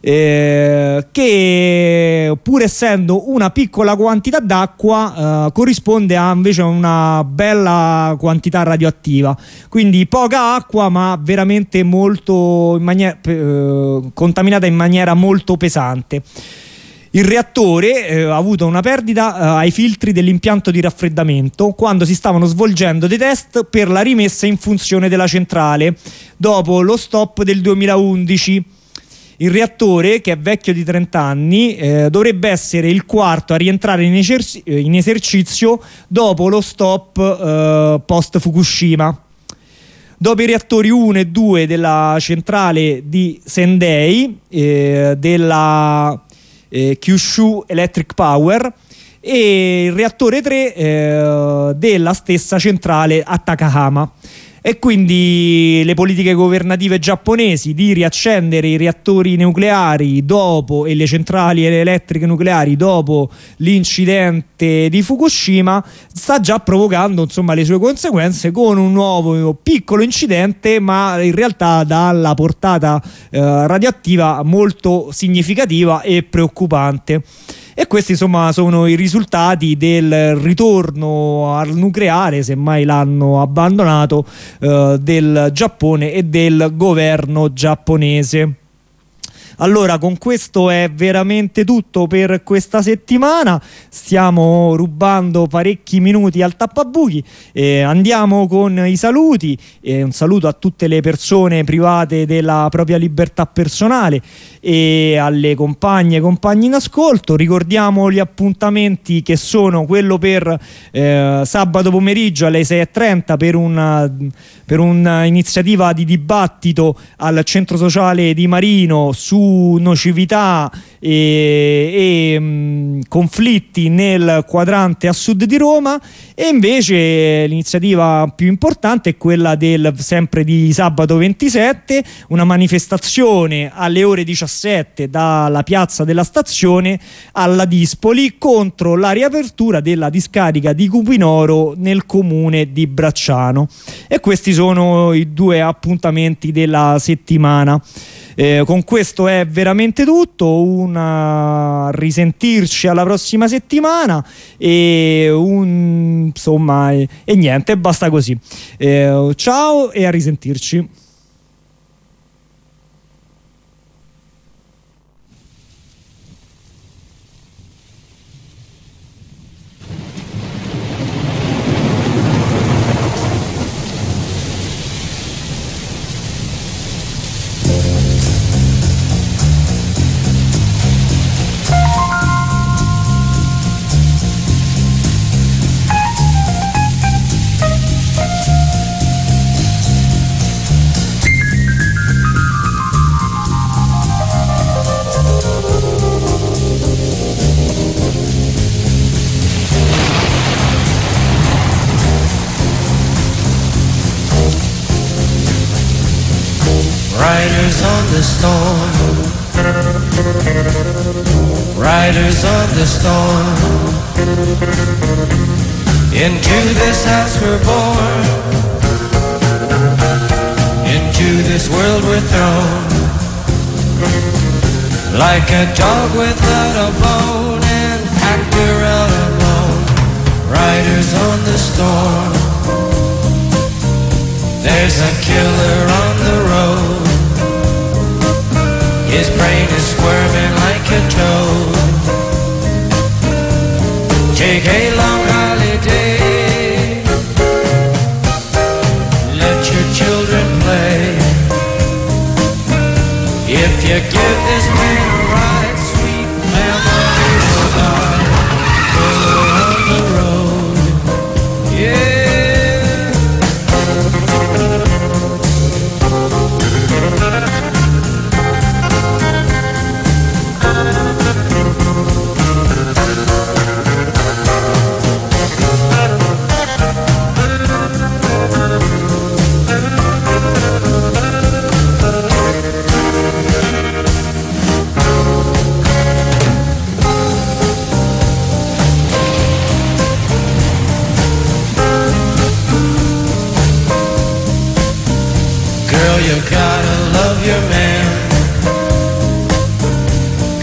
che pur essendo una piccola quantità d'acqua corrisponde invece a una bella quantità radioattiva, quindi poca acqua ma veramente molto contaminata in maniera molto pesante. Il reattore ha avuto una perdita ai filtri dell'impianto di raffreddamento quando si stavano svolgendo dei test per la rimessa in funzione della centrale dopo lo stop del 2011. Il reattore, che è vecchio di 30 anni, dovrebbe essere il quarto a rientrare in esercizio dopo lo stop post Fukushima. Dopo i reattori 1 e 2 della centrale di Sendai, della Kyushu Electric Power, e il reattore 3 della stessa centrale a Takahama. E quindi le politiche governative giapponesi di riaccendere i reattori nucleari dopo, e le centrali elettriche nucleari dopo l'incidente di Fukushima, sta già provocando insomma le sue conseguenze, con un nuovo piccolo incidente ma in realtà dalla portata radioattiva molto significativa e preoccupante. E questi insomma sono i risultati del ritorno al nucleare, se mai l'hanno abbandonato, del Giappone e del governo giapponese. Allora, con questo è veramente tutto per questa settimana. Stiamo rubando parecchi minuti al tappabuchi. Andiamo con i saluti. Un saluto a tutte le persone private della propria libertà personale e alle compagne e compagni in ascolto. Ricordiamo gli appuntamenti, che sono quello per sabato pomeriggio alle 6:30 per un'iniziativa di dibattito al centro sociale di Marino su nocività e conflitti nel quadrante a sud di Roma. E invece l'iniziativa più importante è quella sempre di sabato 27, una manifestazione alle ore 17 dalla piazza della stazione alla Dispoli contro la riapertura della discarica di Cupinoro nel comune di Bracciano. E questi sono i due appuntamenti della settimana. Con questo è veramente tutto, risentirci alla prossima settimana e niente, basta così. Ciao e a risentirci. Riders on the storm, riders on the storm. Into this house we're born, into this world we're thrown. Like a dog without a bone, an actor out alone. Riders on the storm. There's a killer on the road. His brain is squirming like a toad. Take a long holiday. Let your children play. If you give this man a ride, sweet memories will die. Killer on the road. Yeah.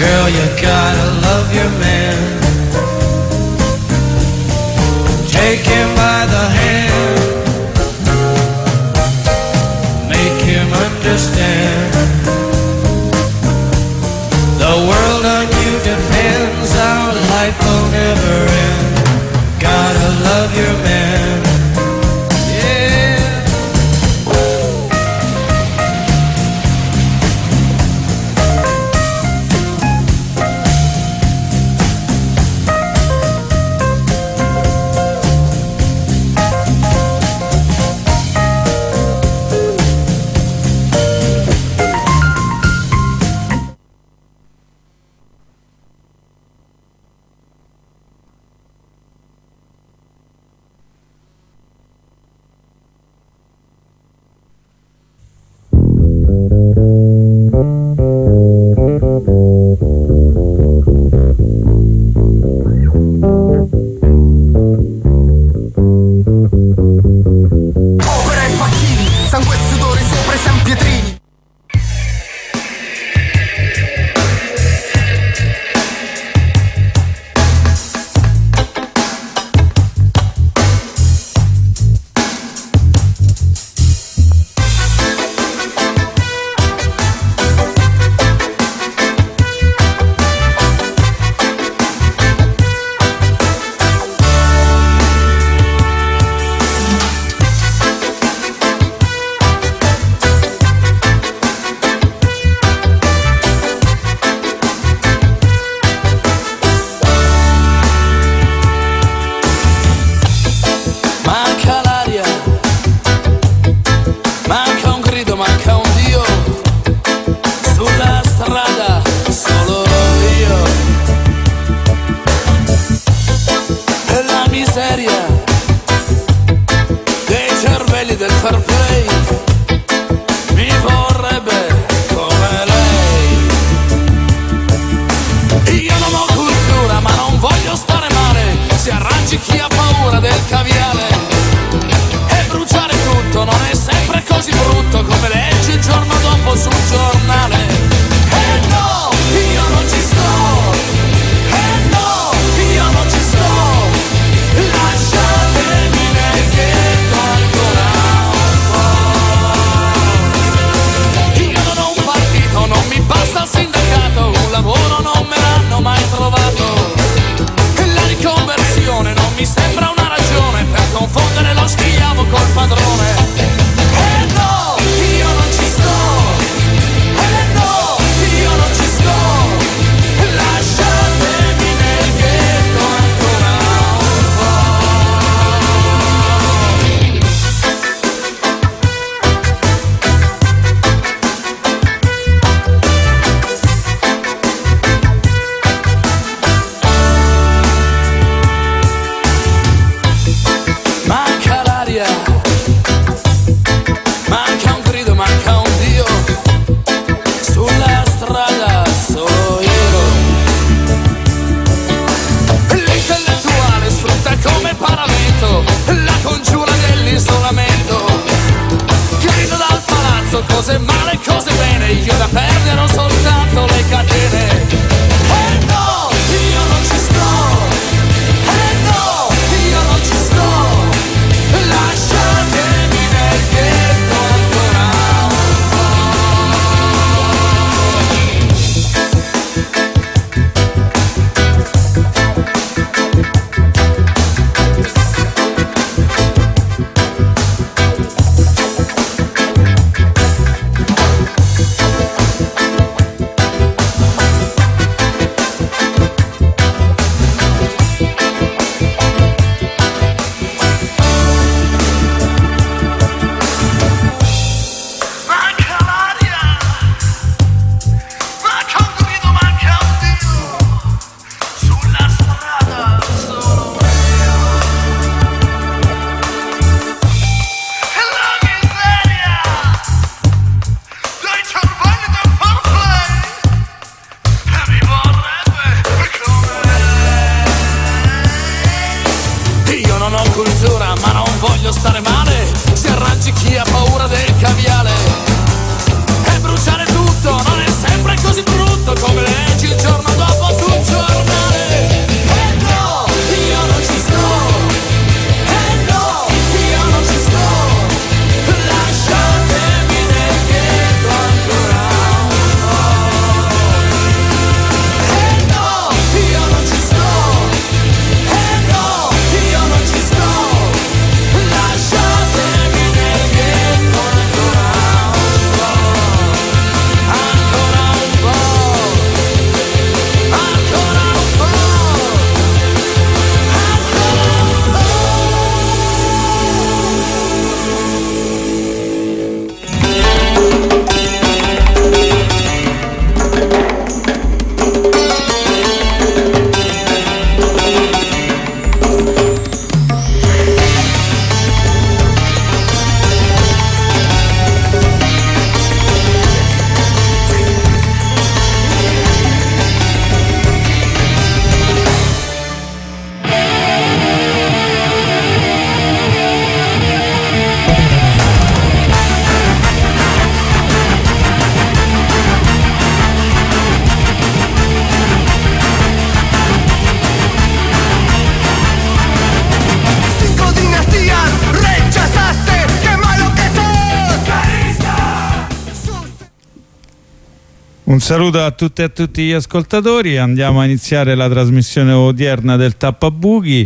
Girl, you gotta love your man. Take him by the hand, make him understand. The world on you depends, our life will never end. Gotta love your man. Lascia Un saluto a tutte e a tutti gli ascoltatori. Andiamo a iniziare la trasmissione odierna del Tappabuchi.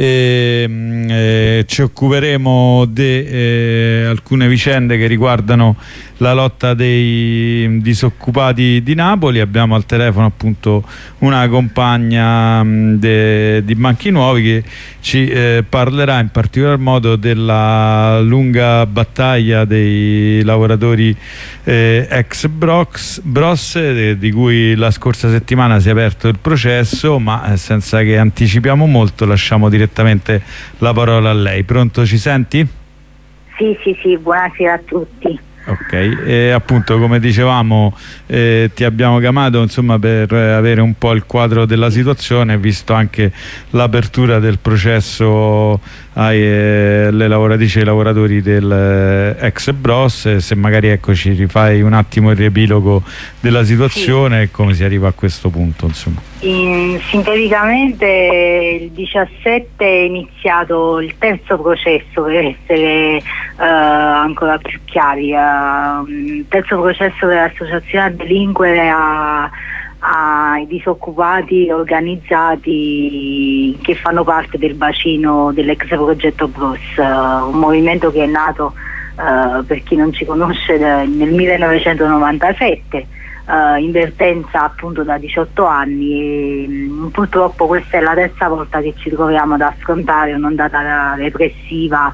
Ci occuperemo di alcune vicende che riguardano la lotta dei disoccupati di Napoli. Abbiamo al telefono appunto una compagna di Banchi Nuovi che ci parlerà in particolar modo della lunga battaglia dei lavoratori ex Bros, di cui la scorsa settimana si è aperto il processo, ma senza che anticipiamo molto lasciamo direttamente la parola a lei. Pronto, ci senti? Sì, buonasera a tutti. Ok, appunto come dicevamo ti abbiamo chiamato insomma per avere un po' il quadro della situazione, visto anche l'apertura del processo alle lavoratrici e ai lavoratori del ex Bros. Se magari ecco ci rifai un attimo il riepilogo della situazione e come si arriva a questo punto, insomma. Sinteticamente il 17 è iniziato il terzo processo, per essere ancora più chiari, il terzo processo dell'associazione a delinquere ai disoccupati organizzati che fanno parte del bacino dell'ex progetto Bros, un movimento che è nato, per chi non ci conosce, nel 1997, in vertenza appunto da 18 anni e purtroppo questa è la terza volta che ci troviamo ad affrontare un'ondata repressiva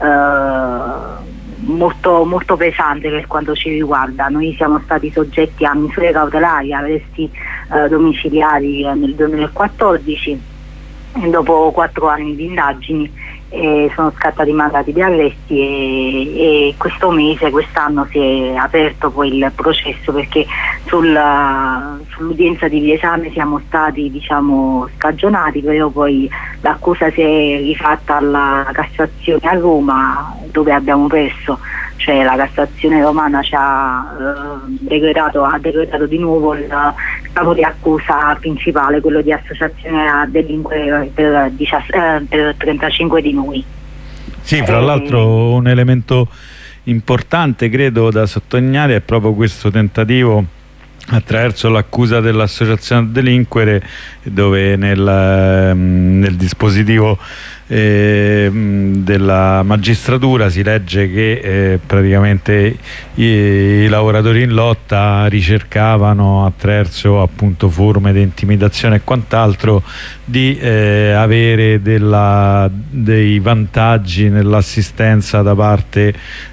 molto, molto pesante per quanto ci riguarda. Noi siamo stati soggetti a misure cautelari, arresti domiciliari nel 2014 e dopo 4 anni di indagini sono scattati mandati di arresti e quest'anno si è aperto poi il processo, perché sull'udienza di riesame siamo stati scagionati, però poi l'accusa si è rifatta alla Cassazione a Roma, dove abbiamo perso, cioè la Cassazione romana ci ha decretato di nuovo il capo di accusa principale, quello di associazione a delinquere per 35 di noi. Sì, fra l'altro un elemento importante credo da sottolineare è proprio questo tentativo attraverso l'accusa dell'associazione a delinquere, dove nel dispositivo della magistratura si legge che praticamente i lavoratori in lotta ricercavano, attraverso appunto forme di intimidazione e quant'altro, di avere dei vantaggi nell'assistenza da parte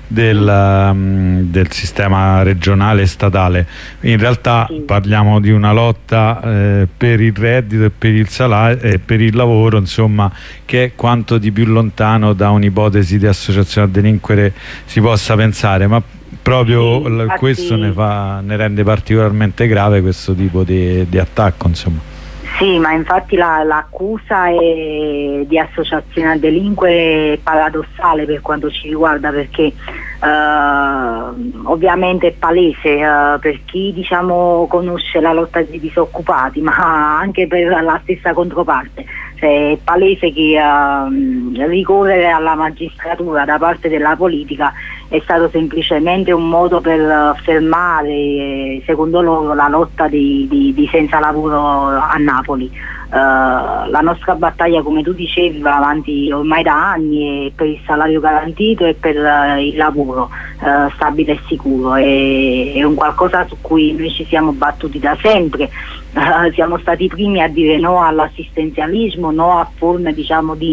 del sistema regionale e statale. In realtà parliamo di una lotta per il reddito e per il salario e per il lavoro, insomma, che è quanto di più lontano da un'ipotesi di associazione a delinquere si possa pensare, ma proprio questo ne rende particolarmente grave questo tipo di attacco, insomma. Sì, ma infatti l'accusa di associazione a delinquere è paradossale per quanto ci riguarda, perché ovviamente è palese per chi conosce la lotta dei disoccupati, ma anche per la stessa controparte. Cioè, è palese che ricorrere alla magistratura da parte della politica è stato semplicemente un modo per fermare, secondo loro, la lotta di senza lavoro a Napoli. La nostra battaglia, come tu dicevi, va avanti ormai da anni, per il salario garantito e per il lavoro stabile e sicuro. È un qualcosa su cui noi ci siamo battuti da sempre. Siamo stati i primi a dire no all'assistenzialismo, no a forme di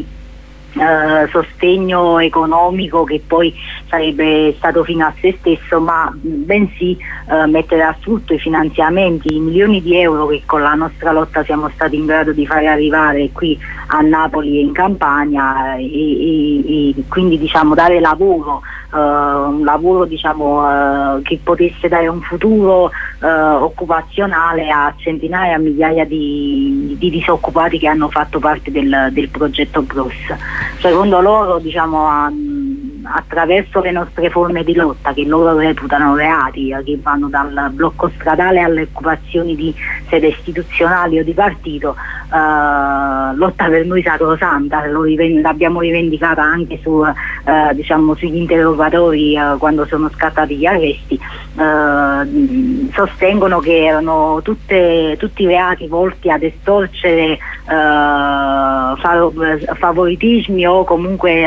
sostegno economico che poi sarebbe stato fino a se stesso, ma bensì mettere a frutto i finanziamenti, i milioni di euro che con la nostra lotta siamo stati in grado di fare arrivare qui a Napoli e in Campania e quindi dare lavoro, un lavoro che potesse dare un futuro occupazionale a centinaia, migliaia di disoccupati che hanno fatto parte del progetto Bros. Secondo loro attraverso le nostre forme di lotta, che loro reputano reati, che vanno dal blocco stradale alle occupazioni di sede istituzionali o di partito, lotta per noi sacrosanta, l'abbiamo rivendicata anche sugli interrogatori quando sono scattati gli arresti. Sostengono che erano tutti reati volti ad estorcere favoritismi o comunque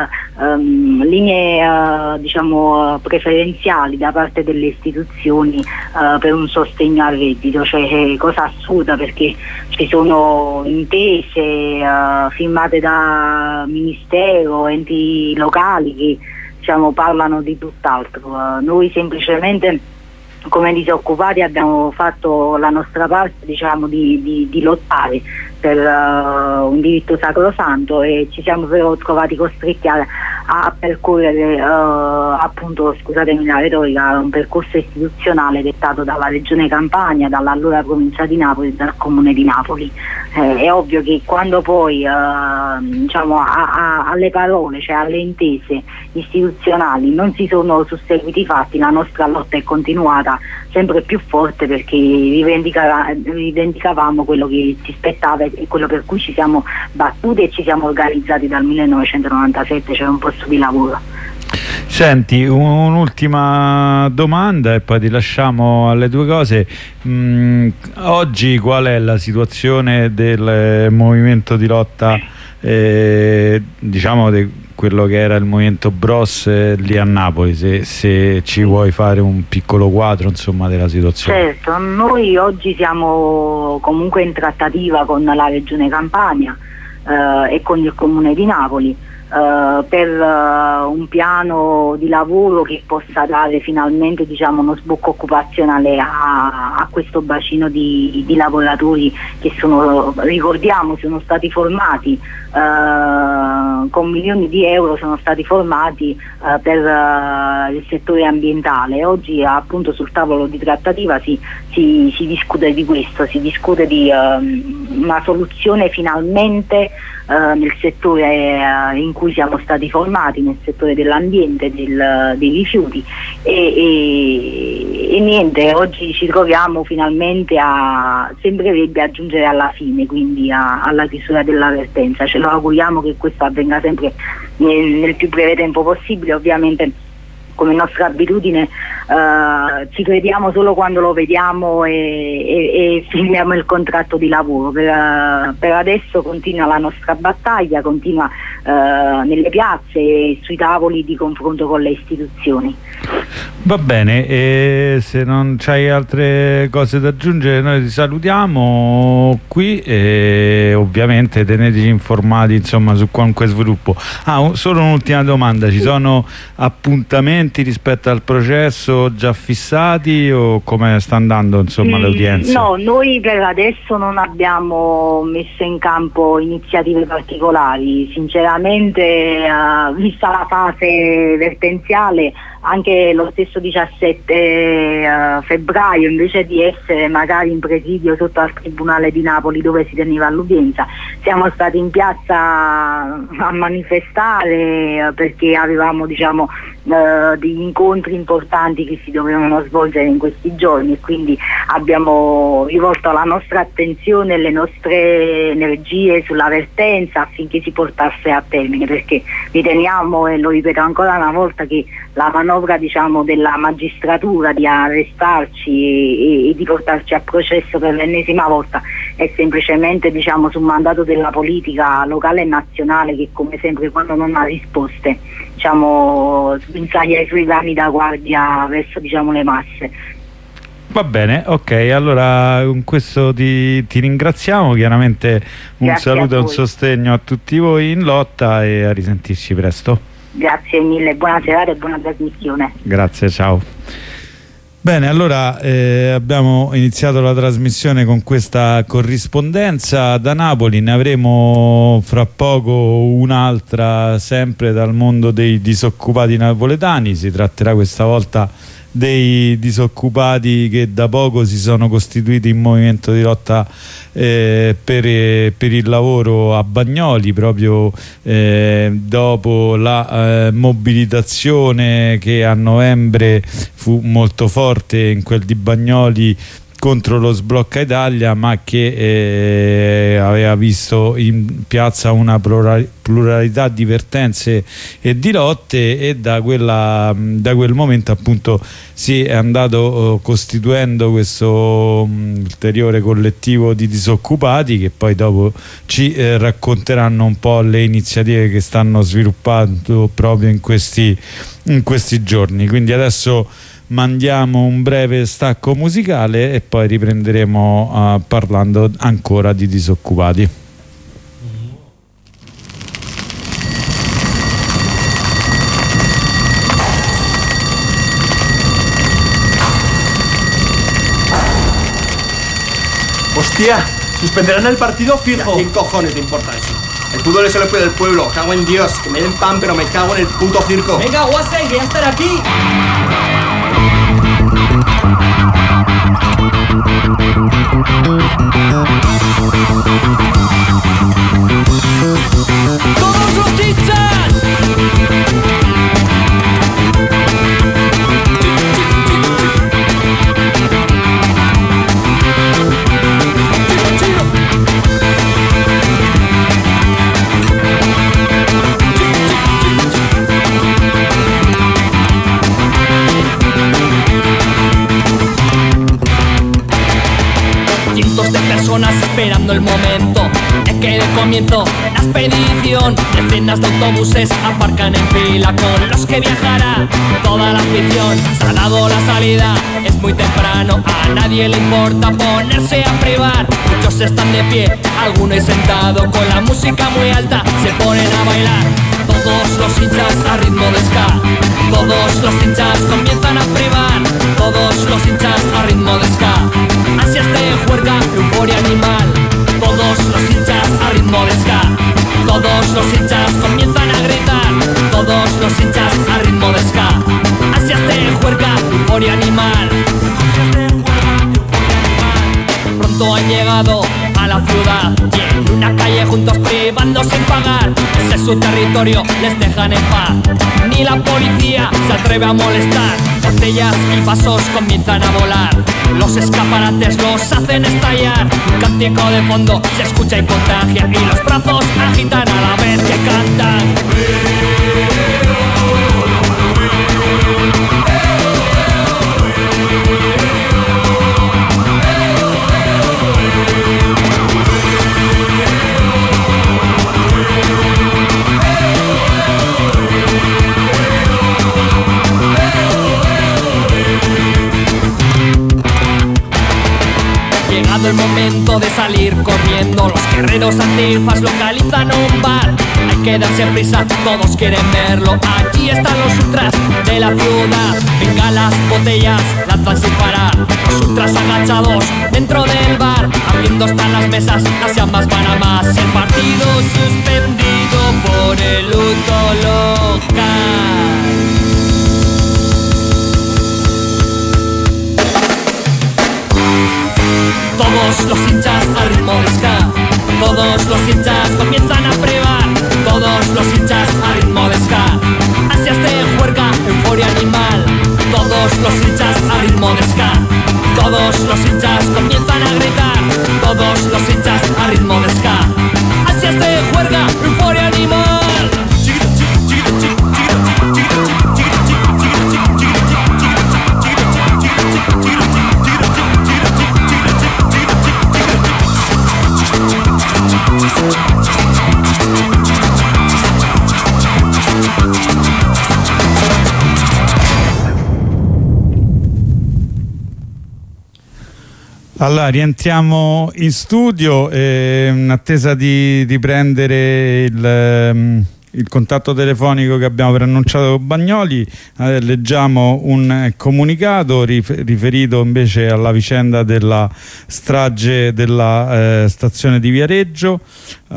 linee preferenziali da parte delle istituzioni per un sostegno al reddito, cioè cosa assurda, perché ci sono intese firmate da ministero, enti locali che parlano di tutt'altro. Noi semplicemente come disoccupati abbiamo fatto la nostra parte di lottare per un diritto sacrosanto, e ci siamo però trovati costretti a percorrere appunto, scusatemi la retorica, un percorso istituzionale dettato dalla Regione Campania, dall'allora provincia di Napoli e dal Comune di Napoli. È ovvio che quando poi alle parole, cioè alle intese istituzionali, non si sono susseguiti i fatti, la nostra lotta è continuata sempre più forte, perché rivendicavamo quello che ci spettava e quello per cui ci siamo battuti e ci siamo organizzati dal 1997, cioè un posto di lavoro. Senti, un'ultima domanda e poi ti lasciamo alle tue cose. Oggi qual è la situazione del movimento di lotta, quello che era il movimento Bros lì a Napoli, se ci vuoi fare un piccolo quadro della situazione? Certo, noi oggi siamo comunque in trattativa con la Regione Campania e con il Comune di Napoli per un piano di lavoro che possa dare finalmente uno sbocco occupazionale a questo bacino di lavoratori che ricordiamo sono stati formati con milioni di euro, sono stati formati per il settore ambientale. Oggi appunto sul tavolo di trattativa si discute di questo, si discute di una soluzione finalmente nel settore in cui siamo stati formati, nel settore dell'ambiente, dei rifiuti, e niente, oggi ci troviamo finalmente sembrerebbe a giungere alla fine, quindi alla chiusura della vertenza. Ce lo auguriamo che questo avvenga sempre nel più breve tempo possibile. Ovviamente, come nostra abitudine, ci crediamo solo quando lo vediamo e firmiamo il contratto di lavoro. Per adesso continua la nostra battaglia, continua nelle piazze e sui tavoli di confronto con le istituzioni. Va bene, e se non c'hai altre cose da aggiungere noi ti salutiamo qui e ovviamente teneteci informati su qualunque sviluppo. Solo un'ultima domanda: ci sono appuntamenti rispetto al processo già fissati o come sta andando le udienze? No, noi per adesso non abbiamo messo in campo iniziative particolari, sinceramente, vista la fase vertenziale. Anche lo stesso 17 febbraio, invece di essere magari in presidio sotto al Tribunale di Napoli dove si teneva l'udienza, siamo stati in piazza a manifestare perché avevamo degli incontri importanti che si dovevano svolgere in questi giorni, e quindi abbiamo rivolto la nostra attenzione e le nostre energie sulla vertenza affinché si portasse a termine, perché riteniamo, e lo ripeto ancora una volta, che la manovra della magistratura di arrestarci e di portarci a processo per l'ennesima volta è semplicemente su mandato della politica locale e nazionale, che come sempre quando non ha risposte sguinzaglia i suoi rami da guardia verso le masse. Va bene, ok, allora con questo ti ringraziamo, chiaramente un Grazie saluto e un sostegno a tutti voi in lotta e a risentirci presto. Grazie mille, buona serata e buona trasmissione. Grazie, ciao. Bene, allora abbiamo iniziato la trasmissione con questa corrispondenza da Napoli, ne avremo fra poco un'altra sempre dal mondo dei disoccupati napoletani. Si tratterà questa volta dei disoccupati che da poco si sono costituiti in movimento di lotta per il lavoro a Bagnoli, proprio dopo la mobilitazione che a novembre fu molto forte in quel di Bagnoli contro lo Sblocca Italia, ma che aveva visto in piazza una pluralità di vertenze e di lotte, e da quel momento appunto si è andato costituendo questo ulteriore collettivo di disoccupati, che poi dopo ci racconteranno un po' le iniziative che stanno sviluppando proprio in questi giorni. Quindi adesso mandiamo un breve stacco musicale e poi riprenderemo parlando ancora di disoccupati. Hostia, suspenderán el partido fijo. ¿Qué cojones le importa eso? El fútbol es el opio del pueblo, cago en Dios, que me den pan, pero me cago en el puto circo. Venga, Guase, que ya estará aquí. ¡Todos los hinchas! Cientos de personas esperando el momento en que dé comienzo la expedición. Decenas de autobuses aparcan en fila con los que viajará toda la afición. Se ha dado la salida, es muy temprano, a nadie le importa ponerse a privar. Muchos están de pie, algunos sentados, con la música muy alta se ponen a bailar. Todos los hinchas a ritmo de ska, todos los hinchas comienzan a privar. Todos los hinchas a ritmo de ska, ansias de juerga, euforia animal. Todos los hinchas a ritmo de ska, todos los hinchas comienzan a gritar. Todos los hinchas a ritmo de ska, ansias de juerga, euforia animal. Pronto han llegado a la ciudad y en una calle juntos privando sin pagar. Ese es su territorio, les dejan en paz. Ni la policía se atreve a molestar. Botellas y vasos comienzan a volar. Los escaparates los hacen estallar. Un cántico de fondo se escucha y contagia, y los brazos agitan a la vez que cantan. Llegado el momento de salir corriendo, los guerreros antifas localizan un bar. Hay que darse prisa, todos quieren verlo. Aquí están los ultras de la ciudad. Venga, las botellas lanzan sin parar. Los ultras agachados dentro del bar, abriendo están las mesas, las llamas van a más. El partido suspendido por el luto local. Todos los hinchas al ritmo de ska, todos los hinchas comienzan a privar. Todos los hinchas al ritmo de ska, ansias de juerga, euforia animal. Todos los hinchas al ritmo de ska, todos los hinchas comienzan a gritar. Todos los hinchas al ritmo de ska, ansias de juerga, euforia animal. Allora, rientriamo in studio in attesa di riprendere il contatto telefonico che abbiamo preannunciato con Bagnoli. Leggiamo un comunicato riferito invece alla vicenda della strage della stazione di Viareggio,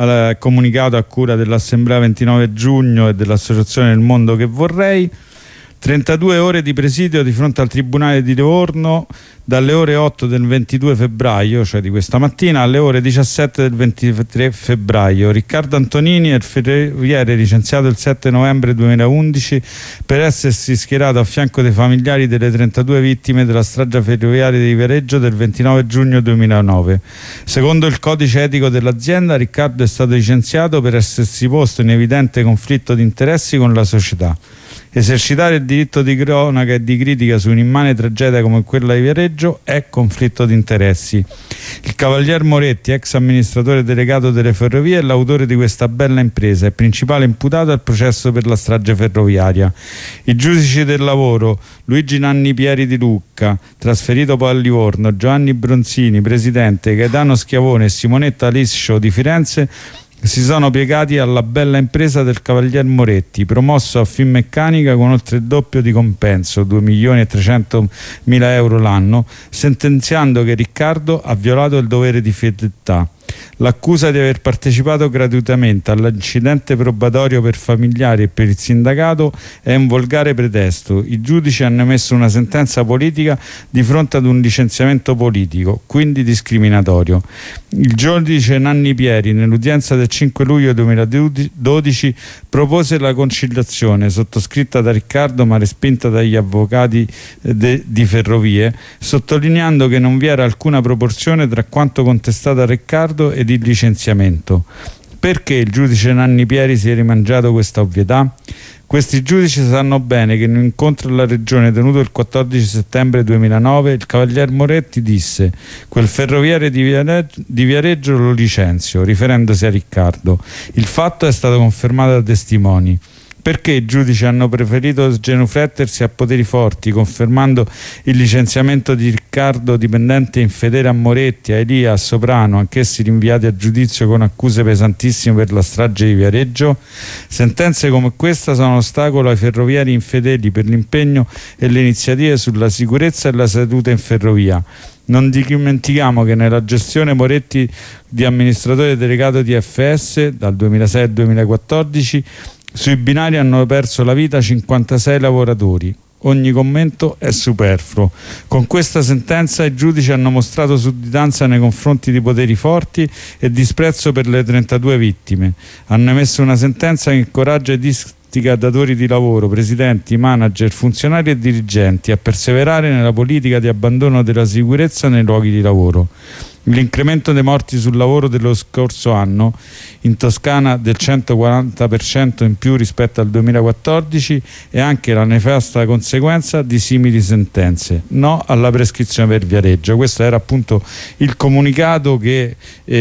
comunicato a cura dell'Assemblea 29 giugno e dell'Associazione Il Mondo che Vorrei. 32 ore di presidio di fronte al Tribunale di Livorno dalle ore 8 del 22 febbraio, cioè di questa mattina, alle ore 17 del 23 febbraio. Riccardo Antonini è il ferroviere licenziato il 7 novembre 2011 per essersi schierato a fianco dei familiari delle 32 vittime della strage ferroviaria di Viareggio del 29 giugno 2009. Secondo il codice etico dell'azienda, Riccardo è stato licenziato per essersi posto in evidente conflitto di interessi con la società. Esercitare il diritto di cronaca e di critica su un'immane tragedia come quella di Viareggio è conflitto di interessi. Il cavalier Moretti, ex amministratore delegato delle ferrovie, è l'autore di questa bella impresa e principale imputato al processo per la strage ferroviaria. I giudici del lavoro, Luigi Nanni Pieri di Lucca, trasferito poi a Livorno, Giovanni Bronzini, presidente, Gaetano Schiavone e Simonetta Liscio di Firenze, si sono piegati alla bella impresa del cavalier Moretti, promosso a Finmeccanica con oltre il doppio di compenso, 2.300.000 euro l'anno, sentenziando che Riccardo ha violato il dovere di fedeltà. L'accusa di aver partecipato gratuitamente all'incidente probatorio per familiari e per il sindacato è un volgare pretesto. I giudici hanno emesso una sentenza politica di fronte ad un licenziamento politico, quindi discriminatorio. Il giudice Nanni Pieri, nell'udienza del 5 luglio 2012, propose la conciliazione sottoscritta da Riccardo ma respinta dagli avvocati di Ferrovie, sottolineando che non vi era alcuna proporzione tra quanto contestato a Riccardo ed il licenziamento. Perché il giudice Nanni Pieri si è rimangiato questa ovvietà? Questi giudici sanno bene che in un incontro alla Regione tenuto il 14 settembre 2009 il cavalier Moretti disse: quel ferroviere di Viareggio lo licenzio, riferendosi a Riccardo. Il fatto è stato confermato da testimoni. Perché i giudici hanno preferito genuflettersi a poteri forti, confermando il licenziamento di Riccardo, dipendente infedele a Moretti, a Elia, a Soprano, anch'essi rinviati a giudizio con accuse pesantissime per la strage di Viareggio? Sentenze come questa sono ostacolo ai ferroviari infedeli per l'impegno e le iniziative sulla sicurezza e la salute in ferrovia. Non dimentichiamo che nella gestione Moretti di amministratore delegato di FS dal 2006 al 2014 sui binari hanno perso la vita 56 lavoratori. Ogni commento è superfluo. Con questa sentenza i giudici hanno mostrato sudditanza nei confronti di poteri forti e disprezzo per le 32 vittime. Hanno emesso una sentenza che incoraggia i datori di lavoro, presidenti, manager, funzionari e dirigenti a perseverare nella politica di abbandono della sicurezza nei luoghi di lavoro. L'incremento dei morti sul lavoro dello scorso anno in Toscana del 140% in più rispetto al 2014 è anche la nefasta conseguenza di simili sentenze. No alla prescrizione per Viareggio. Questo era appunto il comunicato che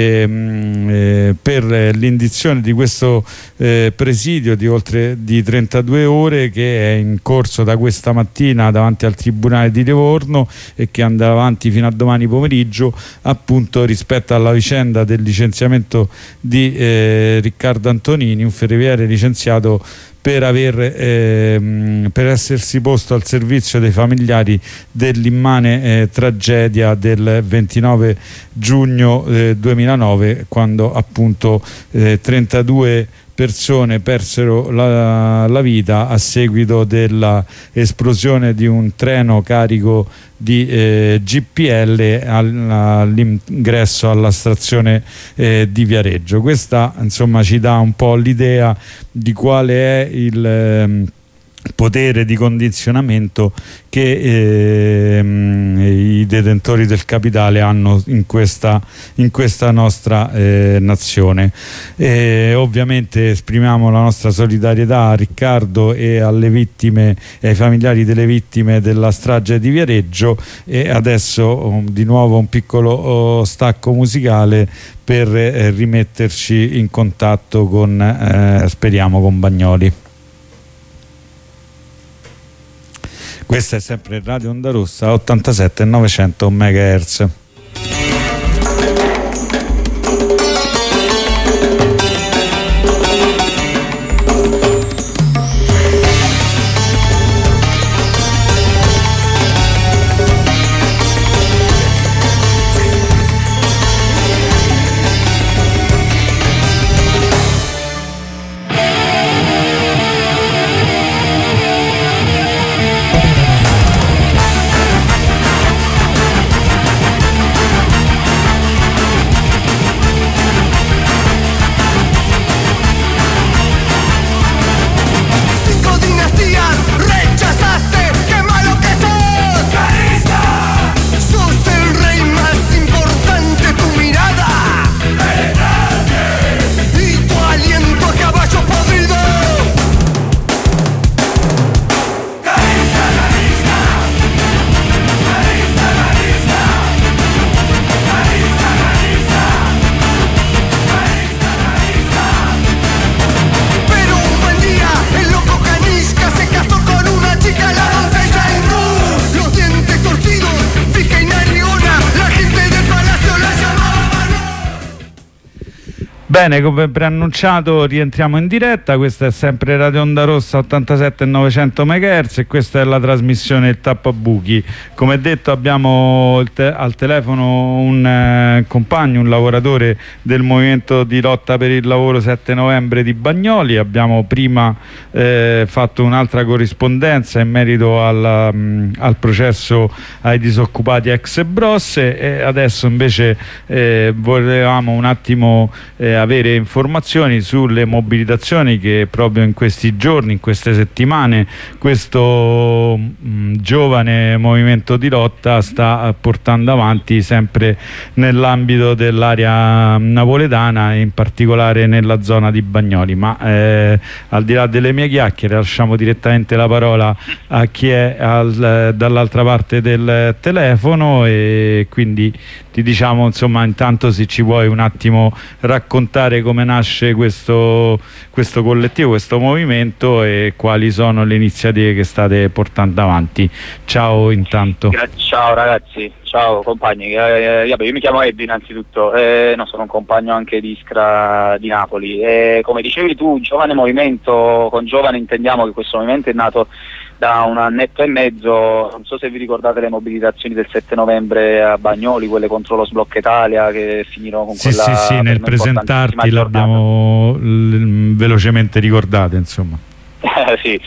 per l'indizione di questo presidio di oltre di 32 ore che è in corso da questa mattina davanti al Tribunale di Livorno e che andrà avanti fino a domani pomeriggio, appunto rispetto alla vicenda del licenziamento di Riccardo Antonini, un ferroviere licenziato per essersi posto al servizio dei familiari dell'immane tragedia del 29 giugno 2009, quando appunto 32 persone persero la vita a seguito dell'esplosione di un treno carico di GPL all'ingresso alla stazione di Viareggio. Questa insomma ci dà un po' l'idea di quale è il potere di condizionamento che i detentori del capitale hanno in questa nostra nazione. Ovviamente esprimiamo la nostra solidarietà a Riccardo e alle vittime e ai familiari delle vittime della strage di Viareggio, e adesso di nuovo un piccolo stacco musicale per rimetterci in contatto con speriamo con Bagnoli. Questa è sempre Radio Onda Rossa 87.900 MHz. Bene, come preannunciato rientriamo in diretta, questa è sempre Radio Onda Rossa 87.900 MHz e questa è la trasmissione Il Tappabuchi. Come detto abbiamo al telefono un compagno, un lavoratore del movimento di lotta per il lavoro 7 novembre di Bagnoli. Abbiamo prima fatto un'altra corrispondenza in merito al processo ai disoccupati ex Brosse e adesso invece volevamo un attimo avere informazioni sulle mobilitazioni che proprio in questi giorni, in queste settimane, questo giovane movimento di lotta sta portando avanti sempre nell'ambito dell'area napoletana e in particolare nella zona di Bagnoli. Ma al di là delle mie chiacchiere lasciamo direttamente la parola a chi è dall'altra parte del telefono e quindi ti diciamo, insomma, intanto se ci vuoi un attimo raccontare come nasce questo collettivo, questo movimento e quali sono le iniziative che state portando avanti. Ciao intanto. Ciao ragazzi, ciao compagni, io mi chiamo Eddie innanzitutto, sono un compagno anche di Iskra di Napoli. Come dicevi tu, giovane movimento, con giovane intendiamo che questo movimento è nato da un annetto e mezzo. Non so se vi ricordate le mobilitazioni del 7 novembre a Bagnoli, quelle contro lo sblocco Italia che finirono con quella... Sì, nel presentarti l'abbiamo velocemente ricordate, insomma. Sì,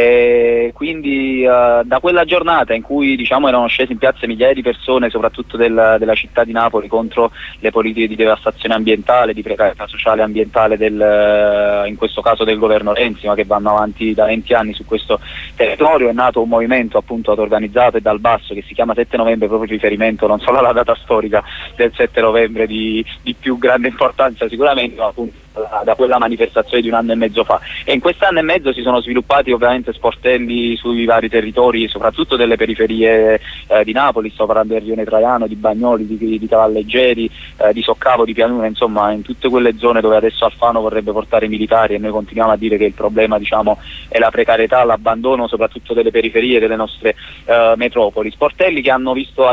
quindi da quella giornata in cui diciamo erano scesi in piazza migliaia di persone, soprattutto della città di Napoli, contro le politiche di devastazione ambientale, di precarietà sociale e ambientale in questo caso del governo Renzi, ma che vanno avanti da 20 anni su questo territorio, è nato un movimento appunto autoorganizzato e dal basso che si chiama 7 novembre, proprio in riferimento non solo alla data storica del 7 novembre di più grande importanza sicuramente, ma appunto da quella manifestazione di un anno e mezzo fa. E in quest'anno e mezzo si sono sviluppati ovviamente sportelli sui vari territori, soprattutto delle periferie di Napoli, sto parlando del Rione Traiano, di Bagnoli, di Cavalleggeri, di Soccavo, di Pianura, insomma in tutte quelle zone dove adesso Alfano vorrebbe portare i militari, e noi continuiamo a dire che il problema diciamo è la precarietà, l'abbandono soprattutto delle periferie delle nostre metropoli. Sportelli che hanno visto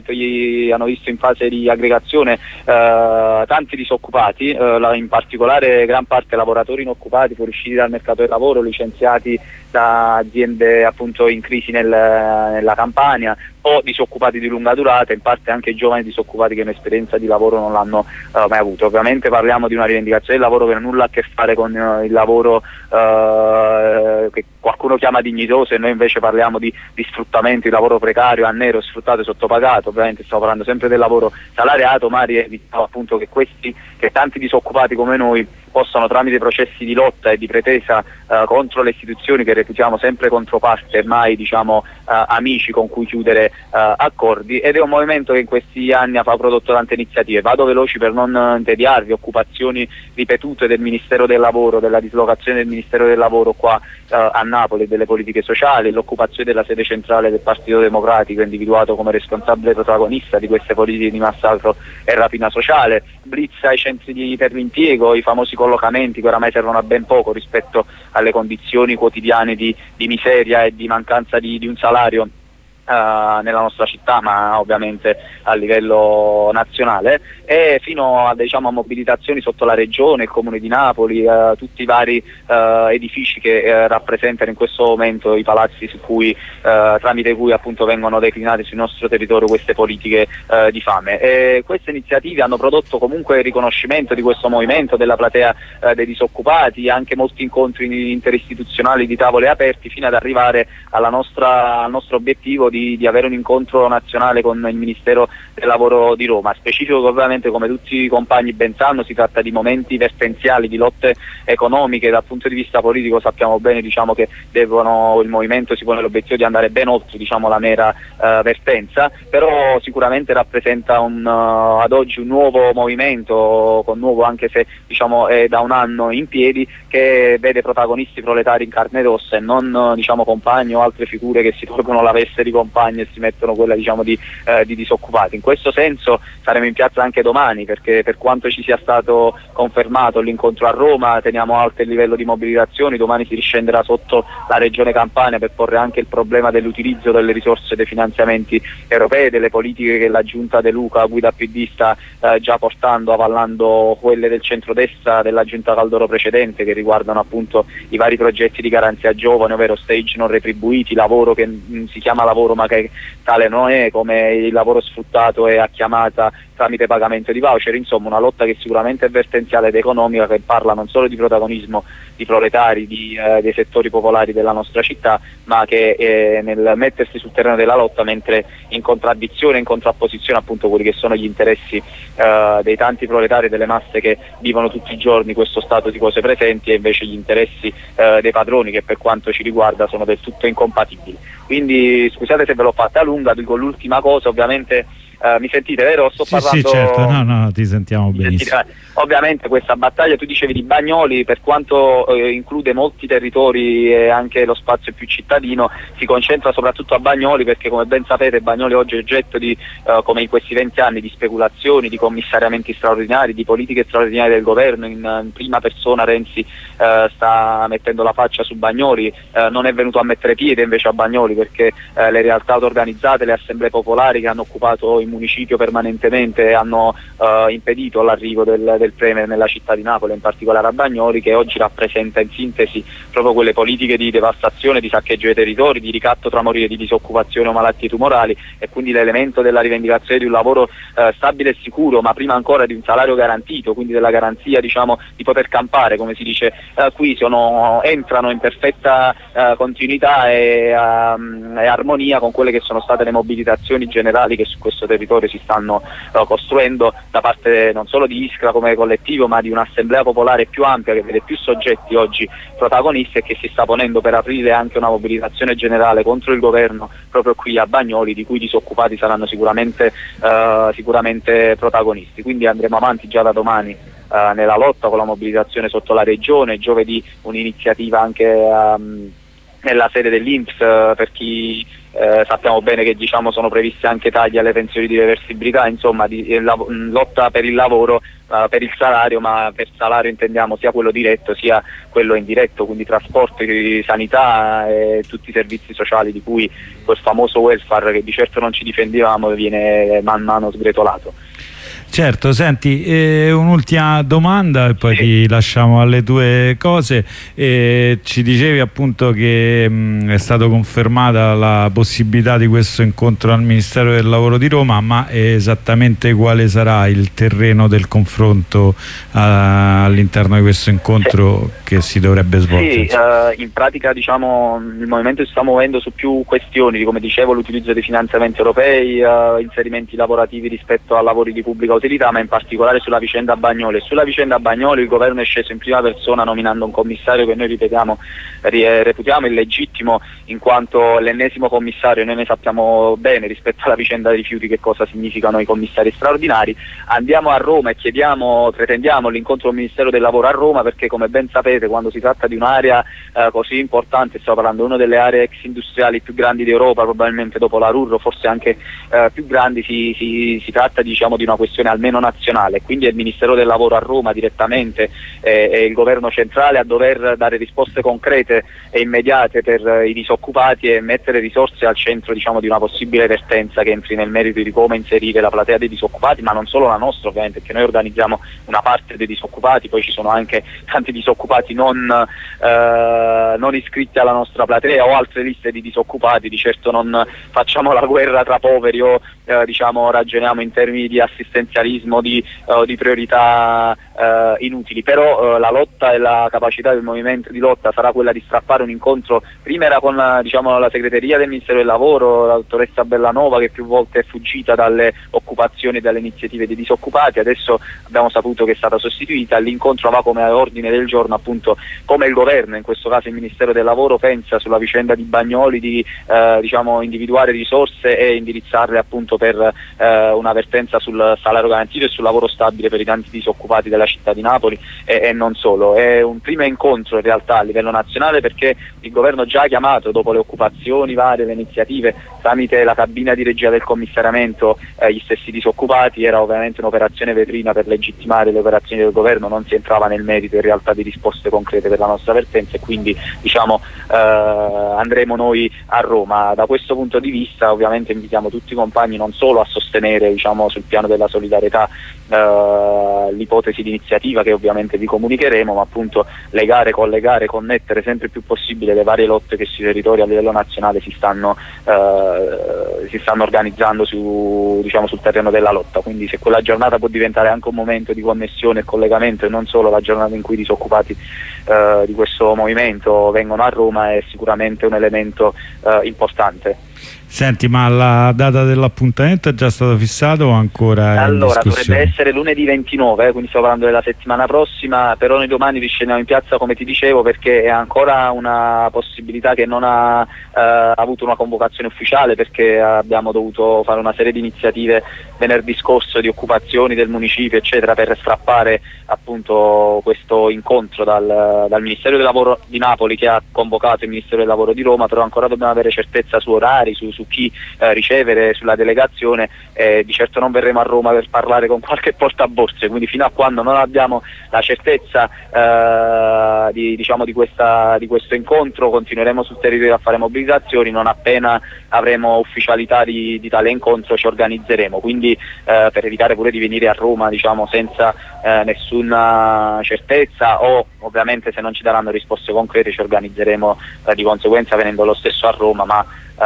in fase di aggregazione tanti disoccupati, in particolare gran parte lavoratori inoccupati fuoriusciti dal mercato del lavoro, licenziati da aziende appunto in crisi nella Campania, o disoccupati di lunga durata, in parte anche giovani disoccupati che un'esperienza di lavoro non l'hanno mai avuto. Ovviamente parliamo di una rivendicazione del lavoro che non ha nulla a che fare con il lavoro che qualcuno chiama dignitoso, e noi invece parliamo di sfruttamento, di lavoro precario, a nero, sfruttato e sottopagato. Ovviamente stiamo parlando sempre del lavoro salariato, ma diciamo appunto che tanti disoccupati come noi possano, tramite processi di lotta e di pretesa contro le istituzioni che reputiamo sempre controparte e mai diciamo amici con cui chiudere accordi. Ed è un movimento che in questi anni ha prodotto tante iniziative. Vado veloci per non intediarvi: occupazioni ripetute del Ministero del Lavoro, della dislocazione del Ministero del Lavoro qua a Napoli e delle politiche sociali, l'occupazione della sede centrale del Partito Democratico, individuato come responsabile protagonista di queste politiche di massacro e rapina sociale, blitz ai centri per l'impiego, i famosi collocamenti che oramai servono a ben poco rispetto alle condizioni quotidiane di miseria e di mancanza di un salario nella nostra città, ma ovviamente a livello nazionale, e fino a mobilitazioni sotto la regione, il comune di Napoli, tutti i vari edifici che rappresentano in questo momento i palazzi tramite cui appunto vengono declinate sul nostro territorio queste politiche di fame. E queste iniziative hanno prodotto comunque il riconoscimento di questo movimento, della platea dei disoccupati, anche molti incontri interistituzionali di tavole aperti, fino ad arrivare al nostro obiettivo di avere un incontro nazionale con il Ministero del Lavoro di Roma. Specifico che ovviamente, come tutti i compagni ben sanno, si tratta di momenti vertenziali, di lotte economiche. Dal punto di vista politico sappiamo bene che il movimento si pone l'obiettivo di andare ben oltre la mera vertenza, però sicuramente rappresenta ad oggi un nuovo movimento, anche se è da un anno in piedi, che vede protagonisti proletari in carne ed ossa e non compagni o altre figure che si tolgono la veste di compagni compagna e si mettono quella diciamo di disoccupati. In questo senso saremo in piazza anche domani, perché per quanto ci sia stato confermato l'incontro a Roma teniamo alto il livello di mobilitazioni. Domani si riscenderà sotto la regione Campania per porre anche il problema dell'utilizzo delle risorse dei finanziamenti europei, delle politiche che la giunta De Luca, guida PD, sta già portando, avallando quelle del centrodestra della giunta Caldoro precedente, che riguardano appunto i vari progetti di garanzia giovane, ovvero stage non retribuiti, lavoro che si chiama lavoro ma che tale non è, come il lavoro sfruttato e a chiamata tramite pagamento di voucher. Insomma, una lotta che sicuramente è vertenziale ed economica, che parla non solo di protagonismo di proletari, dei settori popolari della nostra città, ma che nel mettersi sul terreno della lotta mentre in contraddizione, in contrapposizione appunto quelli che sono gli interessi dei tanti proletari e delle masse che vivono tutti i giorni questo stato di cose presenti, e invece gli interessi dei padroni, che per quanto ci riguarda sono del tutto incompatibili. Quindi scusate se ve l'ho fatta lunga, dico l'ultima cosa, ovviamente mi sentite, vero? Sto parlando... Sì, certo, no, ti sentiamo benissimo. Ovviamente questa battaglia, tu dicevi di Bagnoli, per quanto include molti territori e anche lo spazio più cittadino, si concentra soprattutto a Bagnoli, perché come ben sapete Bagnoli oggi è oggetto di, come in questi 20 anni, di speculazioni, di commissariamenti straordinari, di politiche straordinarie del governo. In prima persona Renzi sta mettendo la faccia su Bagnoli, non è venuto a mettere piede invece a Bagnoli, perché le realtà auto-organizzate, le assemblee popolari che hanno occupato il municipio permanentemente hanno impedito l'arrivo del Premier nella città di Napoli, in particolare a Bagnoli, che oggi rappresenta in sintesi proprio quelle politiche di devastazione, di saccheggio dei territori, di ricatto tra morire di disoccupazione o malattie tumorali, e quindi l'elemento della rivendicazione di un lavoro stabile e sicuro, ma prima ancora di un salario garantito, quindi della garanzia diciamo di poter campare, come si dice qui, entrano in perfetta continuità e armonia con quelle che sono state le mobilitazioni generali che su questo territorio si stanno costruendo da parte non solo di Iskra come collettivo, ma di un'assemblea popolare più ampia, che vede più soggetti oggi protagonisti, e che si sta ponendo per aprire anche una mobilitazione generale contro il governo proprio qui a Bagnoli, di cui i disoccupati saranno sicuramente protagonisti. Quindi andremo avanti già da domani nella lotta con la mobilitazione sotto la regione. Giovedì un'iniziativa anche nella sede dell'Inps, per chi sappiamo bene che diciamo sono previsti anche tagli alle pensioni di reversibilità, insomma lotta per il lavoro, per il salario, ma per salario intendiamo sia quello diretto sia quello indiretto, quindi trasporti, sanità e tutti i servizi sociali di cui quel famoso welfare, che di certo non ci difendevamo, viene man mano sgretolato. Certo, senti, un'ultima domanda e poi ti lasciamo alle tue cose. Ci dicevi appunto che è stata confermata la possibilità di questo incontro al Ministero del Lavoro di Roma, ma esattamente quale sarà il terreno del confronto all'interno di questo incontro che si dovrebbe svolgere? Sì, in pratica diciamo il movimento si sta muovendo su più questioni, come dicevo l'utilizzo dei finanziamenti europei, inserimenti lavorativi rispetto a lavori di pubblica utilità, ma in particolare sulla vicenda Bagnoli. Sulla vicenda Bagnoli il governo è sceso in prima persona nominando un commissario che noi reputiamo illegittimo, in quanto l'ennesimo commissario. Noi ne sappiamo bene rispetto alla vicenda dei rifiuti che cosa significano i commissari straordinari. Andiamo a Roma e pretendiamo l'incontro del Ministero del Lavoro a Roma, perché come ben sapete quando si tratta di un'area così importante, stiamo parlando di una delle aree ex industriali più grandi d'Europa, probabilmente dopo la Ruhr, forse anche più grandi, si tratta diciamo di una questione almeno nazionale, quindi è il Ministero del Lavoro a Roma direttamente e il governo centrale a dover dare risposte concrete e immediate per i disoccupati e mettere risorse al centro diciamo di una possibile vertenza che entri nel merito di come inserire la platea dei disoccupati, ma non solo la nostra ovviamente, perché noi organizziamo una parte dei disoccupati, poi ci sono anche tanti disoccupati non iscritti alla nostra platea o altre liste di disoccupati. Di certo non facciamo la guerra tra poveri o diciamo ragioniamo in termini di assistenzialismo, di priorità inutili, però la lotta e la capacità del movimento di lotta sarà quella di strappare un incontro. Prima era con la segreteria del Ministero del Lavoro, la dottoressa Bellanova, che più volte è fuggita dalle occupazioni e dalle iniziative dei disoccupati, adesso abbiamo saputo che è stata sostituita. L'incontro va come ordine del giorno appunto come il governo, in questo caso il Ministero del Lavoro, pensa sulla vicenda di Bagnoli di individuare risorse e indirizzarle appunto per una vertenza sul salario salario garantito e sul lavoro stabile per i tanti disoccupati della città di Napoli e non solo. È un primo incontro in realtà a livello nazionale, perché il governo già ha chiamato, dopo le occupazioni varie, le iniziative, tramite la cabina di regia del commissariamento, gli stessi disoccupati. Era ovviamente un'operazione vetrina per legittimare le operazioni del governo, non si entrava nel merito in realtà di risposte concrete per la nostra vertenza, e quindi andremo noi a Roma. Da questo punto di vista ovviamente invitiamo tutti i compagni non solo a sostenere sul piano della solidarietà l'ipotesi di iniziativa che ovviamente vi comunicheremo, ma appunto legare, collegare, connettere sempre più possibile le varie lotte che sui territori a livello nazionale si stanno organizzando sul terreno della lotta. Quindi se quella giornata può diventare anche un momento di connessione e collegamento, e non solo la giornata in cui i disoccupati di questo movimento vengono a Roma, è sicuramente un elemento importante. Senti, ma la data dell'appuntamento è già stata fissata o ancora è in discussione? Dovrebbe essere lunedì 29, quindi stiamo parlando della settimana prossima, però noi domani riscendiamo in piazza, come ti dicevo, perché è ancora una possibilità che non ha avuto una convocazione ufficiale, perché abbiamo dovuto fare una serie di iniziative venerdì scorso, di occupazioni del municipio eccetera, per strappare appunto questo incontro dal Ministero del Lavoro di Napoli, che ha convocato il Ministero del Lavoro di Roma, però ancora dobbiamo avere certezza su orari, su chi ricevere, sulla delegazione. Di certo non verremo a Roma per parlare con qualche portaborse, quindi fino a quando non abbiamo la certezza di questo incontro continueremo sul territorio a fare mobilitazioni. Non appena avremo ufficialità di tale incontro ci organizzeremo, quindi per evitare pure di venire a Roma senza nessuna certezza, o ovviamente se non ci daranno risposte concrete ci organizzeremo di conseguenza venendo lo stesso a Roma, ma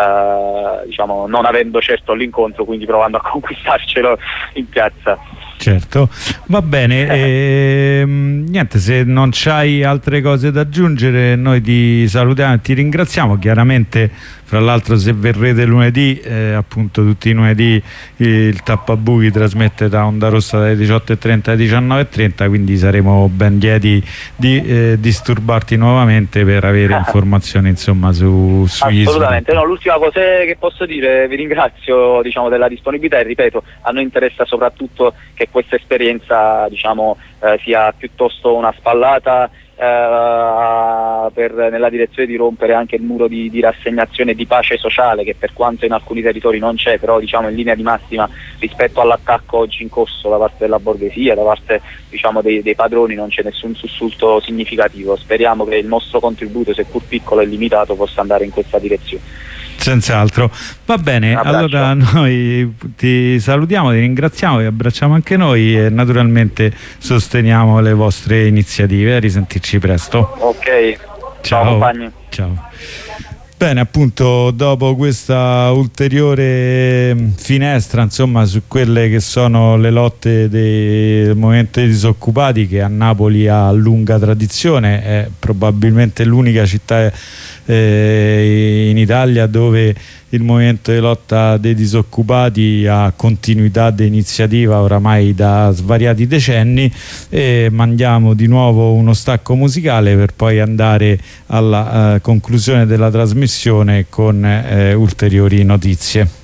non avendo certo l'incontro, quindi provando a conquistarcelo in piazza. Certo, va bene, niente, se non c'hai altre cose da aggiungere noi ti salutiamo e ti ringraziamo. Chiaramente, fra l'altro, se verrete lunedì, appunto tutti i lunedì il Tappabuchi trasmette da Onda Rossa dalle 18:30 alle 19:30, quindi saremo ben lieti di disturbarti nuovamente per avere informazioni sugli assolutamente. No, l'ultima cosa che posso dire, vi ringrazio della disponibilità, e ripeto, a noi interessa soprattutto che questa esperienza sia piuttosto una spallata nella direzione di rompere anche il muro di rassegnazione e di pace sociale, che per quanto in alcuni territori non c'è, però in linea di massima rispetto all'attacco oggi in corso da parte della borghesia, da parte dei padroni, non c'è nessun sussulto significativo. Speriamo che il nostro contributo, seppur piccolo e limitato, possa andare in questa direzione. Senz'altro. Va bene, allora noi ti salutiamo, ti ringraziamo, vi abbracciamo anche noi e naturalmente sosteniamo le vostre iniziative. A risentirci presto. Ok, ciao compagni. Ciao. Bene, appunto, dopo questa ulteriore finestra su quelle che sono le lotte del movimento dei disoccupati, che a Napoli ha lunga tradizione, è probabilmente l'unica città in Italia dove il movimento di lotta dei disoccupati ha continuità di iniziativa oramai da svariati decenni. E mandiamo di nuovo uno stacco musicale per poi andare alla conclusione della trasmissione con ulteriori notizie.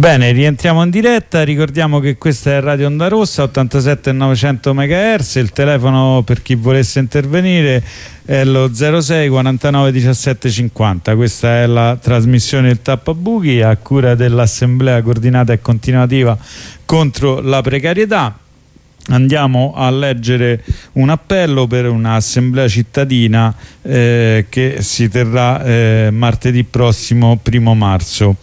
Bene, rientriamo in diretta, ricordiamo che questa è Radio Onda Rossa 87.900 MHz, il telefono per chi volesse intervenire è lo 06 49 17 50. Questa è la trasmissione Il Tappabuchi a cura dell'Assemblea Coordinata e Continuativa contro la Precarietà. Andiamo a leggere un appello per un'assemblea cittadina che si terrà martedì prossimo 1 marzo.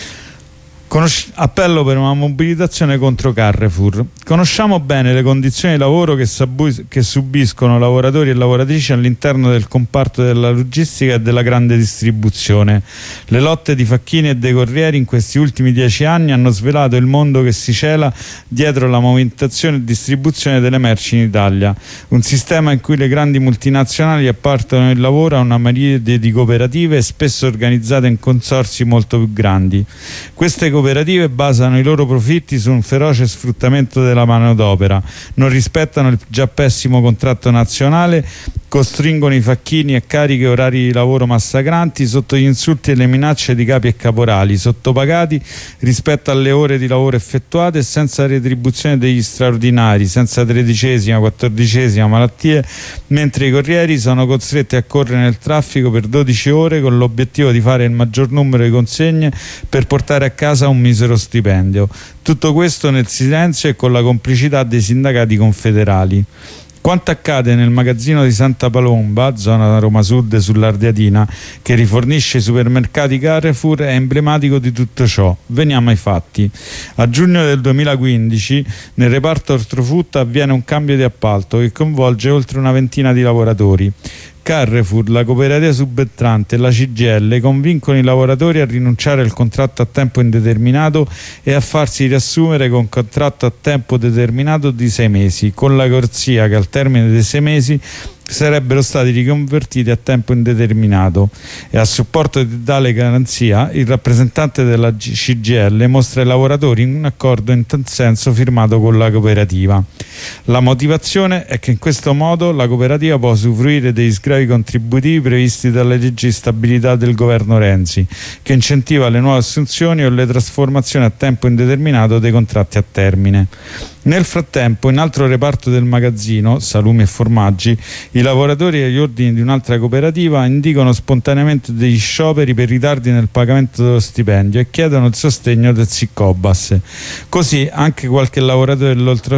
Appello per una mobilitazione contro Carrefour. Conosciamo bene le condizioni di lavoro che subiscono lavoratori e lavoratrici all'interno del comparto della logistica e della grande distribuzione. Le lotte di facchini e dei corrieri in questi ultimi 10 anni hanno svelato il mondo che si cela dietro la movimentazione e distribuzione delle merci in Italia, un sistema in cui le grandi multinazionali appartano il lavoro a una miriade di cooperative spesso organizzate in consorzi molto più grandi. Queste cooperative basano i loro profitti su un feroce sfruttamento della manodopera, non rispettano il già pessimo contratto nazionale, costringono i facchini a cariche orari di lavoro massacranti sotto gli insulti e le minacce di capi e caporali, sottopagati rispetto alle ore di lavoro effettuate e senza retribuzione degli straordinari, senza 13ª, 14ª malattie, mentre i corrieri sono costretti a correre nel traffico per 12 ore con l'obiettivo di fare il maggior numero di consegne per portare a casa un misero stipendio. Tutto questo nel silenzio e con la complicità dei sindacati confederali. Quanto accade nel magazzino di Santa Palomba, zona Roma Sud sull'Ardeatina, che rifornisce i supermercati Carrefour, è emblematico di tutto ciò. Veniamo ai fatti. A giugno del 2015 nel reparto ortofrutta avviene un cambio di appalto che coinvolge oltre una ventina di lavoratori. Carrefour, la cooperativa subentrante e la CGIL convincono i lavoratori a rinunciare al contratto a tempo indeterminato e a farsi riassumere con contratto a tempo determinato di 6 mesi, con la corsia che al termine dei 6 mesi sarebbero stati riconvertiti a tempo indeterminato. E a supporto di tale garanzia il rappresentante della CGIL mostra ai lavoratori un accordo in tal senso firmato con la cooperativa. La motivazione è che in questo modo la cooperativa può usufruire degli sgravi contributivi previsti dalle leggi di stabilità del governo Renzi, che incentiva le nuove assunzioni o le trasformazioni a tempo indeterminato dei contratti a termine. Nel frattempo, in altro reparto del magazzino, salumi e formaggi, i lavoratori agli ordini di un'altra cooperativa indicano spontaneamente degli scioperi per ritardi nel pagamento dello stipendio e chiedono il sostegno del Siccobas. Così anche qualche lavoratore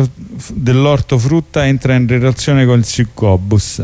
dell'ortofrutta entra in relazione con il Siccobas.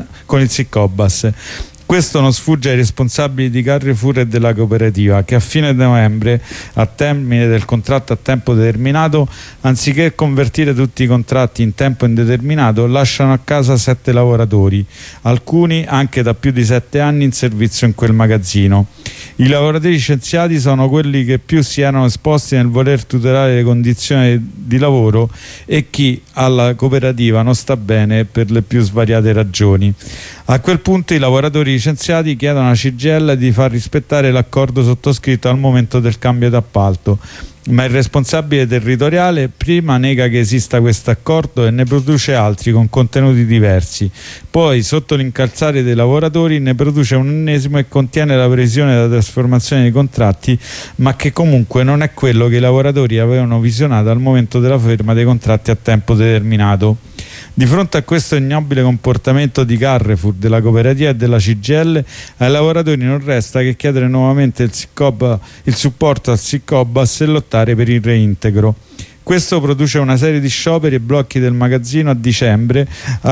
Questo non sfugge ai responsabili di Carrefour e della cooperativa, che a fine novembre, a termine del contratto a tempo determinato, anziché convertire tutti i contratti in tempo indeterminato, lasciano a casa 7 lavoratori, alcuni anche da più di 7 anni in servizio in quel magazzino. I lavoratori licenziati sono quelli che più si erano esposti nel voler tutelare le condizioni di lavoro e chi alla cooperativa non sta bene per le più svariate ragioni. A quel punto i lavoratori licenziati chiedono alla CGIL di far rispettare l'accordo sottoscritto al momento del cambio d'appalto, ma il responsabile territoriale prima nega che esista questo accordo e ne produce altri con contenuti diversi, poi sotto l'incalzare dei lavoratori ne produce un ennesimo e contiene la previsione della trasformazione dei contratti, ma che comunque non è quello che i lavoratori avevano visionato al momento della firma dei contratti a tempo determinato. Di fronte a questo ignobile comportamento di Carrefour, della cooperativa e della CGIL, ai lavoratori non resta che chiedere nuovamente il supporto al Siccobas e lottare per il reintegro. Questo produce una serie di scioperi e blocchi del magazzino a dicembre,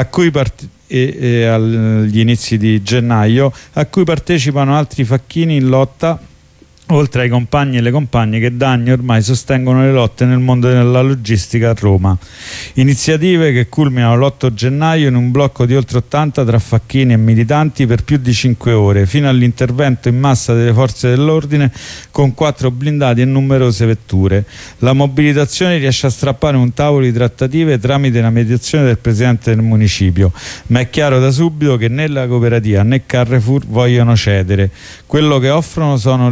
e agli inizi di gennaio, a cui partecipano altri facchini in lotta, oltre ai compagni e le compagne che da anni ormai sostengono le lotte nel mondo della logistica a Roma. Iniziative che culminano l'8 gennaio in un blocco di oltre 80 tra facchini e militanti per più di 5 ore, fino all'intervento in massa delle forze dell'ordine con 4 blindati e numerose vetture. La mobilitazione riesce a strappare un tavolo di trattative tramite la mediazione del presidente del municipio, ma è chiaro da subito che né la cooperativa né Carrefour vogliono cedere. Quello che offrono sono le briciole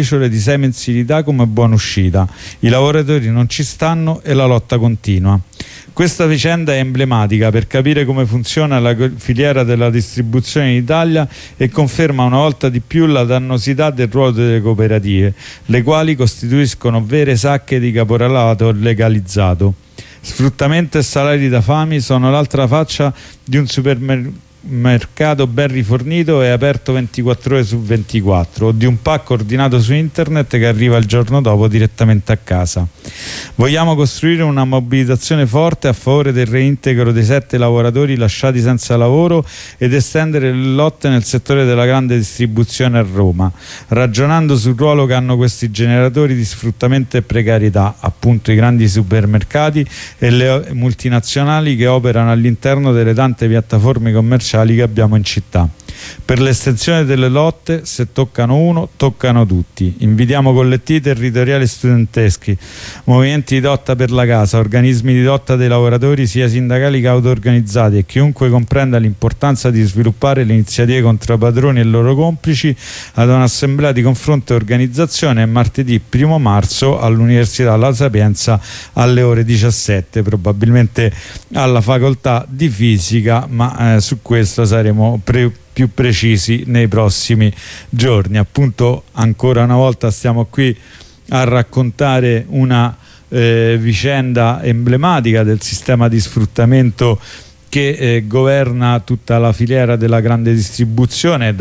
briciole di 6 mensilità come buona uscita. I lavoratori non ci stanno e la lotta continua. Questa vicenda è emblematica per capire come funziona la filiera della distribuzione in Italia e conferma una volta di più la dannosità del ruolo delle cooperative, le quali costituiscono vere sacche di caporalato legalizzato. Sfruttamento e salari da fame sono l'altra faccia di un supermercato ben rifornito e aperto 24 ore su 24, o di un pacco ordinato su internet che arriva il giorno dopo direttamente a casa. Vogliamo costruire una mobilitazione forte a favore del reintegro dei 7 lavoratori lasciati senza lavoro ed estendere le lotte nel settore della grande distribuzione a Roma, ragionando sul ruolo che hanno questi generatori di sfruttamento e precarietà, appunto i grandi supermercati e le multinazionali che operano all'interno delle tante piattaforme commerciali che abbiamo in città. Per l'estensione delle lotte, se toccano uno, toccano tutti. Invitiamo collettivi territoriali studenteschi, movimenti di lotta per la casa, organismi di lotta dei lavoratori sia sindacali che auto-organizzati e chiunque comprenda l'importanza di sviluppare le iniziative contro i padroni e i loro complici ad un'assemblea di confronto e organizzazione martedì 1 marzo all'Università La Sapienza alle ore 17, probabilmente alla facoltà di fisica, ma su questo saremo più precisi nei prossimi giorni. Appunto, ancora una volta stiamo qui a raccontare una vicenda emblematica del sistema di sfruttamento che governa tutta la filiera della grande distribuzione,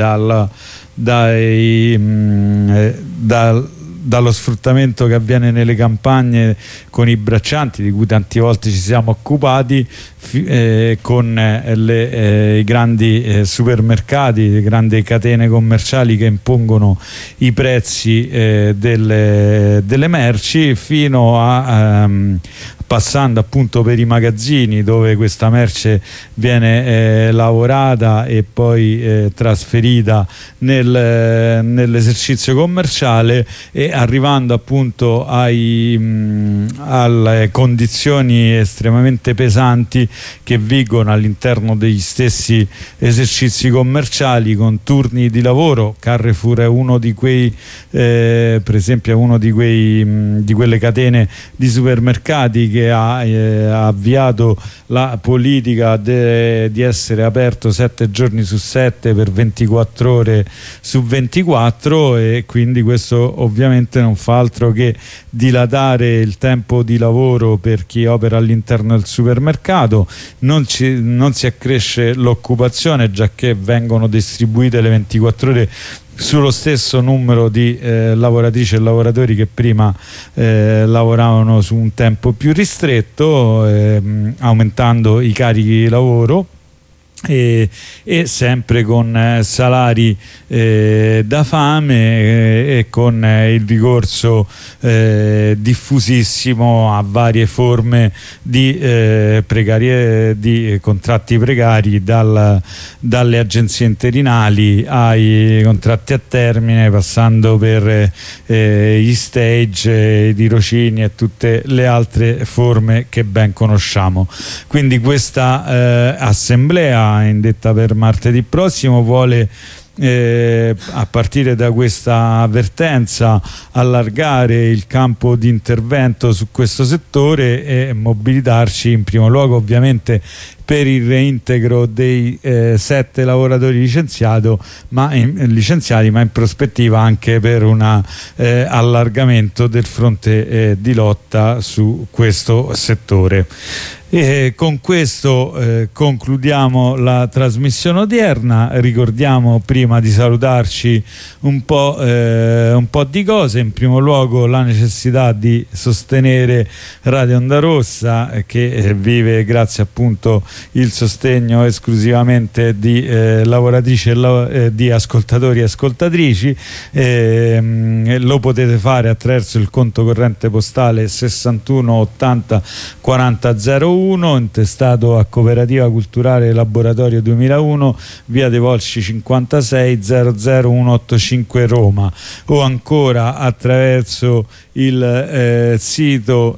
dallo sfruttamento che avviene nelle campagne con i braccianti, di cui tante volte ci siamo occupati, con i grandi supermercati, le grandi catene commerciali che impongono i prezzi delle merci, fino a passando appunto per i magazzini dove questa merce viene lavorata e poi trasferita nell'esercizio commerciale, e arrivando appunto alle condizioni estremamente pesanti che vigono all'interno degli stessi esercizi commerciali, con turni di lavoro. Carrefour è uno di quei per esempio è uno di quelle catene di supermercati che ha avviato la politica di essere aperto 7 giorni su 7 per 24 ore su 24, e quindi questo ovviamente non fa altro che dilatare il tempo di lavoro per chi opera all'interno del supermercato. Non si accresce l'occupazione, giacché vengono distribuite le 24 ore sullo stesso numero di lavoratrici e lavoratori che prima lavoravano su un tempo più ristretto, aumentando i carichi di lavoro e sempre con salari da fame e con il ricorso diffusissimo a varie forme di contratti precari, dalle agenzie interinali ai contratti a termine, passando per gli stage, i tirocini e tutte le altre forme che ben conosciamo. Quindi questa assemblea, indetta per martedì prossimo, vuole a partire da questa avvertenza allargare il campo di intervento su questo settore e mobilitarci in primo luogo ovviamente per il reintegro dei 7 lavoratori licenziati, ma in prospettiva anche per un allargamento del fronte di lotta su questo settore. E con questo concludiamo la trasmissione odierna. Ricordiamo, prima di salutarci, un po' di cose. In primo luogo la necessità di sostenere Radio Onda Rossa, che vive grazie appunto il sostegno esclusivamente di lavoratrici e di ascoltatori e ascoltatrici. Lo potete fare attraverso il conto corrente postale 61 80 40 01, intestato a Cooperativa Culturale Laboratorio 2001, via dei Volsci 56 00185 Roma, o ancora attraverso il sito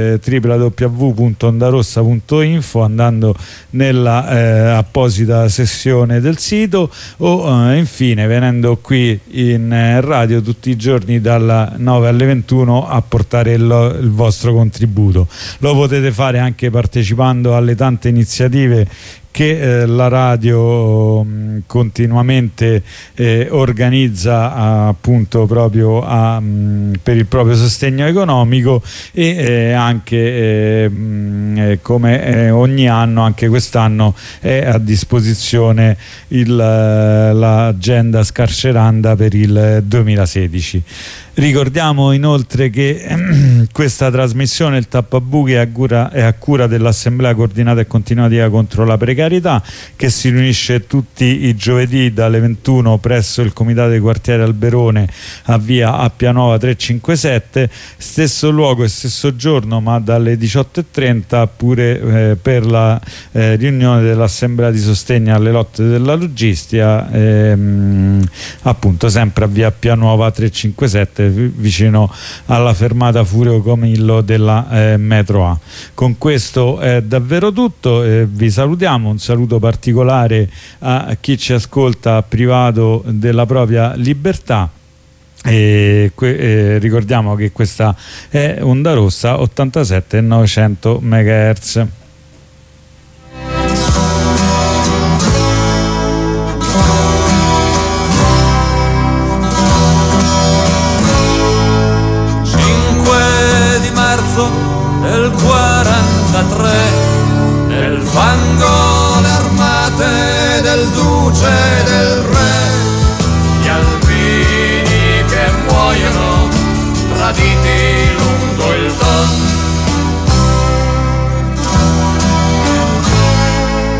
www.ondarossa.info, andando nella apposita sessione del sito, o infine venendo qui in radio tutti i giorni dalla 9 alle 21 a portare il vostro contributo. Lo potete fare anche partecipando alle tante iniziative che la radio continuamente organizza appunto proprio per il proprio sostegno economico, e anche come ogni anno, anche quest'anno è a disposizione l'agenda scarceranda per il 2016. Ricordiamo inoltre che questa trasmissione, il Tappabuchi, è a cura dell'Assemblea Coordinata e Continuativa contro la Precarietà, che si riunisce tutti i giovedì dalle 21 presso il Comitato dei Quartieri Alberone a via Appia Nuova 357, stesso luogo e stesso giorno, ma dalle 18:30 pure per la riunione dell'Assemblea di sostegno alle lotte della logistica, appunto sempre a via Appia Nuova 357, vicino alla fermata Furio Comillo della metro A. Con questo è davvero tutto, vi salutiamo, un saluto particolare a chi ci ascolta privato della propria libertà, e ricordiamo che questa è Onda Rossa 87 900 MHz.